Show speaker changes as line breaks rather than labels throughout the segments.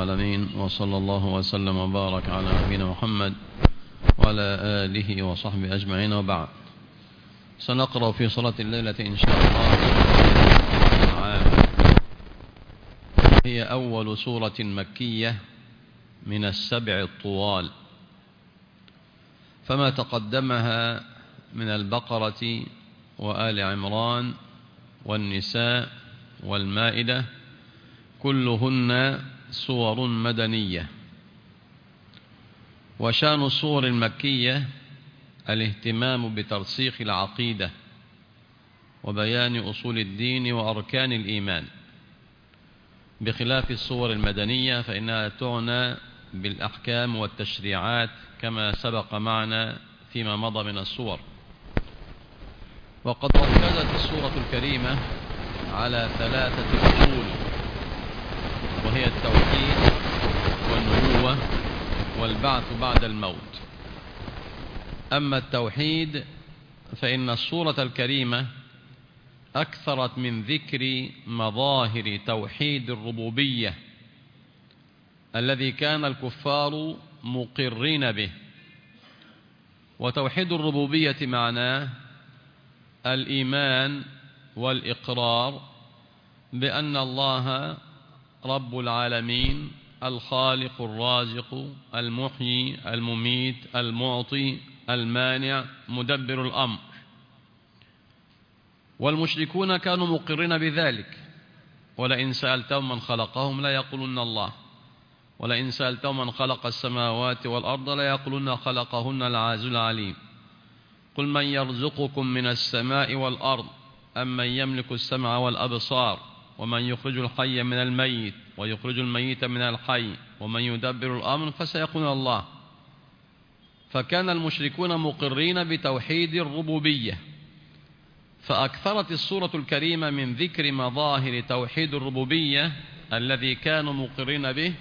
العالمين، وصلى الله وسلم وبارك على نبينا محمد وعلى آله وصحبه أجمعين، وبعد. سنقرأ في صلاة الليلة إن شاء الله. هي أول سورة مكية من السبع الطوال، فما تقدمها من البقرة وآل عمران والنساء والمائدة كلهن سور مدنية. وشأن السور المكية الاهتمام بترسيخ العقيدة وبيان أصول الدين وأركان الإيمان، بخلاف السور المدنية فإنها تعنى بالأحكام والتشريعات كما سبق معنا فيما مضى من السور. وقد ركزت السورة الكريمة على ثلاثة أصول، وهي التوحيد والنبوة والبعث بعد الموت. أما التوحيد فإن السورة الكريمة أكثرت من ذكر مظاهر توحيد الربوبية الذي كان الكفار مقرين به. وتوحيد الربوبية معناه الإيمان والإقرار بأن الله رب العالمين، الخالق الرازق المحيي المميت المعطي المانع مدبر الأمر. والمشركون كانوا مقرين بذلك، ولئن سألتهم من خلقهم لا يقولون الله، ولئن سألتهم من خلق السماوات والأرض لا يقولون خلقهن العزيز العليم. قل من يرزقكم من السماء والأرض أم من يملك السمع والأبصار ومن يخرج الحي من الميت ويخرج الميت من الحي ومن يدبر الأمر فسيقولون الله. فكان المشركون مقرين بتوحيد الربوبية، فأكثرت السورة الكريمة من ذكر مظاهر توحيد الربوبية الذي كانوا مقرين به،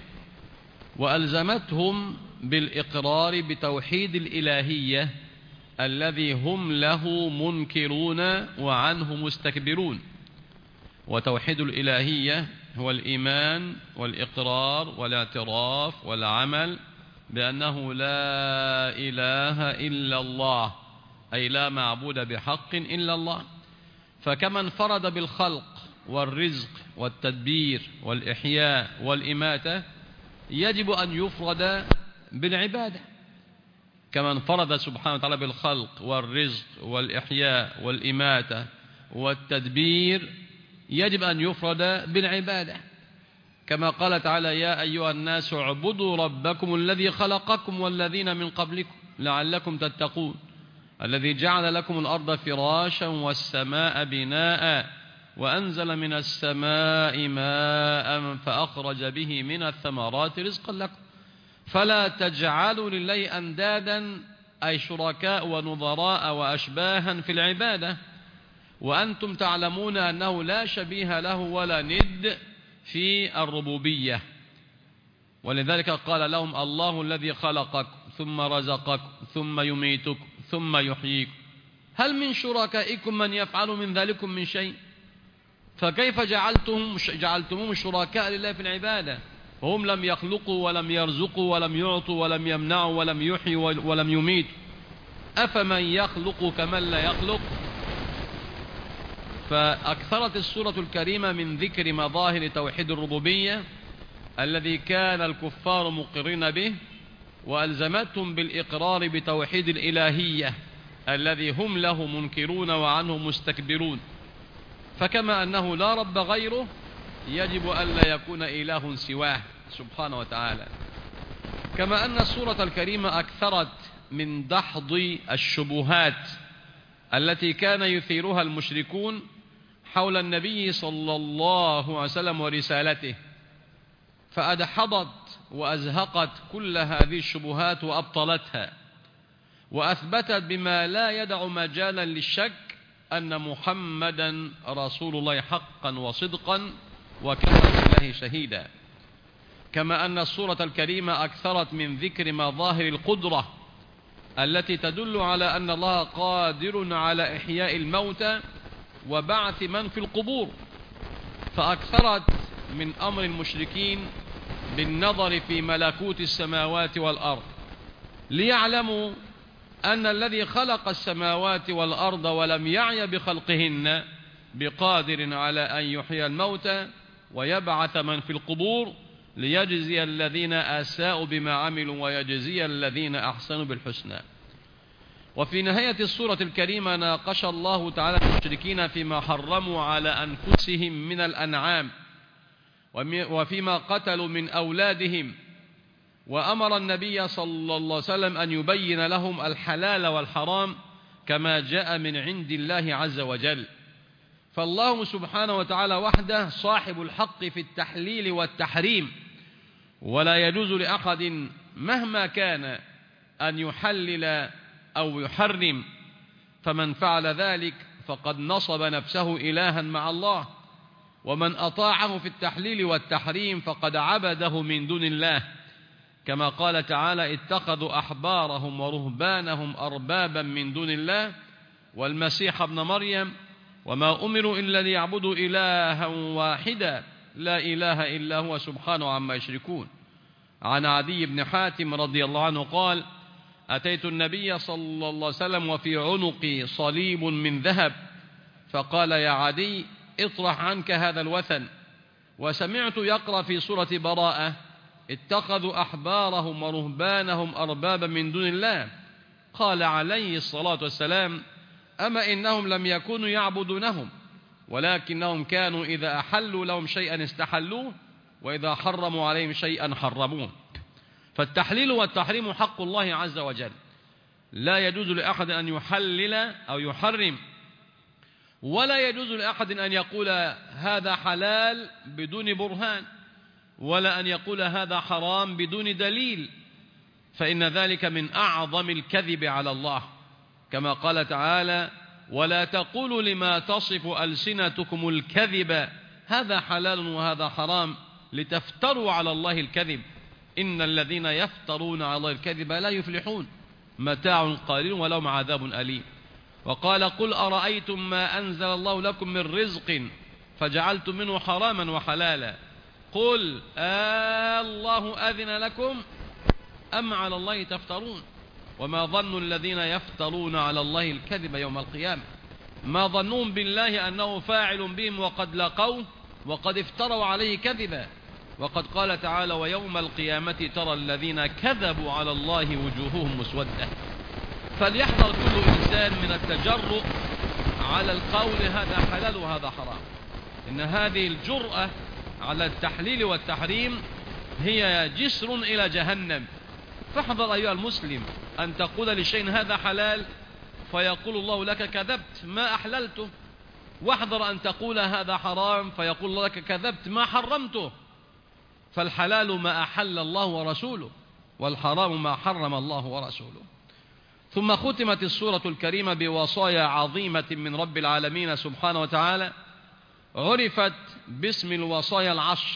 وألزمتهم بالإقرار بتوحيد الإلهية الذي هم له منكرون وعنه مستكبرون. وتوحيد الإلهية هو الإيمان والإقرار والاعتراف والعمل بأنه لا إله إلا الله، أي لا معبود بحق إلا الله. فكما انفرد بالخلق والرزق والتدبير والإحياء والإماتة يجب أن يفرد بالعبادة. كما انفرد سبحانه وتعالى بالخلق والرزق والإحياء والإماتة والتدبير يجب أن يفرد بالعبادة. كما قال تعالى: يا أيها الناس اعبدوا ربكم الذي خلقكم والذين من قبلكم لعلكم تتقون، الذي جعل لكم الأرض فراشا والسماء بناء وأنزل من السماء ماء فأخرج به من الثمرات رزقا لكم فلا تجعلوا لله أندادا، أي شركاء ونظراء وأشباها في العبادة، وأنتم تعلمون أنه لا شبيه له ولا ند في الربوبية. ولذلك قال لهم: الله الذي خلقك ثم رزقك ثم يميتك ثم يحييك، هل من شركائكم من يفعل من ذلكم من شيء؟ فكيف جعلتمهم شركاء لله في العبادة وهم لم يخلقوا ولم يرزقوا ولم يعطوا ولم يمنعوا ولم يحيوا ولم يميتوا؟ أفمن يخلق كمن لا يخلق؟ فأكثرت السورة الكريمة من ذكر مظاهر توحيد الربوبية الذي كان الكفار مقرين به، وألزمتهم بالإقرار بتوحيد الإلهية الذي هم له منكرون وعنه مستكبرون. فكما أنه لا رب غيره يجب أن لا يكون إله سواه سبحانه وتعالى. كما أن السورة الكريمة أكثرت من دحض الشبهات التي كان يثيرها المشركون حول النبي صلى الله عليه وسلم ورسالته، فأدحضت وأزهقت كل هذه الشبهات وأبطلتها، وأثبتت بما لا يدع مجالا للشك أن محمدا رسول الله حقا وصدقا وكفى بالله شهيدا. كما أن السورة الكريمة أكثرت من ذكر مظاهر القدرة التي تدل على أن الله قادر على إحياء الموتى وبعث من في القبور، فأكثرت من أمر المشركين بالنظر في ملكوت السماوات والأرض، ليعلموا أن الذي خلق السماوات والأرض ولم يعي بخلقهن بقادر على أن يحيي الموتى ويبعث من في القبور ليجزي الذين أساءوا بما عملوا ويجزي الذين أحسنوا بالحسنى. وفي نهاية السورة الكريمة ناقش الله تعالى المشركين فيما حرموا على أنفسهم من الأنعام وفيما قتلوا من أولادهم، وأمر النبي صلى الله عليه وسلم أن يبين لهم الحلال والحرام كما جاء من عند الله عز وجل. فالله سبحانه وتعالى وحده صاحب الحق في التحليل والتحريم، ولا يجوز لأحد مهما كان أن يحلل أو يحرم، فمن فعل ذلك فقد نصب نفسه إلها مع الله، ومن أطاعه في التحليل والتحريم فقد عبده من دون الله، كما قال تعالى: اتخذوا أحبارهم ورهبانهم أربابا من دون الله والمسيح ابن مريم وما أمروا إلا ليعبدوا إلها واحدا لا إله إلا هو سبحانه عما يشركون. عن عدي بن حاتم رضي الله عنه قال: أتيت النبي صلى الله عليه وسلم وفي عنقي صليب من ذهب، فقال: يا عدي اطرح عنك هذا الوثن. وسمعت يقرأ في سورة براءة: اتخذوا أحبارهم ورهبانهم أربابا من دون الله. قال عليه الصلاة والسلام: أما إنهم لم يكونوا يعبدونهم، ولكنهم كانوا إذا أحلوا لهم شيئا استحلوه وإذا حرموا عليهم شيئا حرموه. فالتحليل والتحريم حق الله عز وجل، لا يجوز لأحد أن يحلل أو يحرم، ولا يجوز لأحد أن يقول هذا حلال بدون برهان، ولا أن يقول هذا حرام بدون دليل، فإن ذلك من أعظم الكذب على الله، كما قال تعالى: ولا تقولوا لما تصف ألسنتكم الكذب هذا حلال وهذا حرام لتفتروا على الله الكذب إن الذين يفترون على الله الكذب لا يفلحون متاع قليل ولهم عذاب أليم. وقال: قل أرأيتم ما أنزل الله لكم من رزق فجعلتم منه حراما وحلالا قل الله أذن لكم أم على الله تفترون وما ظن الذين يفترون على الله الكذب يوم القيامة. ما ظنهم بالله أنه فاعل بهم وقد لقوه وقد افتروا عليه كذبا. وقد قال تعالى: ويوم القيامة ترى الذين كذبوا على الله وجوههم مسودة. فليحذر كل إنسان من التجرؤ على القول هذا حلال وهذا حرام، إن هذه الجرأة على التحليل والتحريم هي جسر إلى جهنم. فاحذر أيها المسلم أن تقول لشيء هذا حلال فيقول الله لك كذبت ما أحللته، واحذر أن تقول هذا حرام فيقول الله لك كذبت ما حرمته. فالحلال ما أحل الله ورسوله، والحرام ما حرم الله ورسوله. ثم ختمت السورة الكريمة بوصايا عظيمة من رب العالمين سبحانه وتعالى، عرفت باسم الوصايا العشر.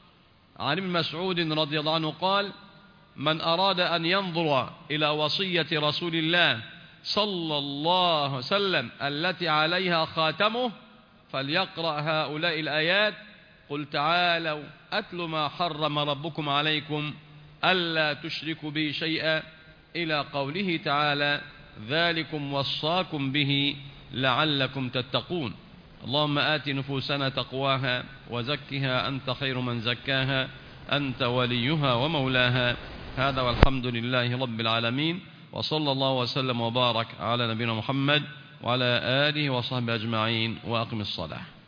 عن ابن مسعود رضي الله عنه قال: من أراد أن ينظر إلى وصية رسول الله صلى الله عليه وسلم التي عليها خاتمه فليقرأ هؤلاء الآيات: قل تعالوا أتل ما حرم ربكم عليكم ألا تشركوا به شيئا إلى قوله تعالى: ذلكم وصاكم به لعلكم تتقون. اللهم آت نفوسنا تقواها وزكها أنت خير من زكاها أنت وليها ومولاها. هذا والحمد لله رب العالمين، وصلى الله وسلم وبارك على نبينا محمد وعلى آله وصحبه أجمعين، وأقم الصلاة.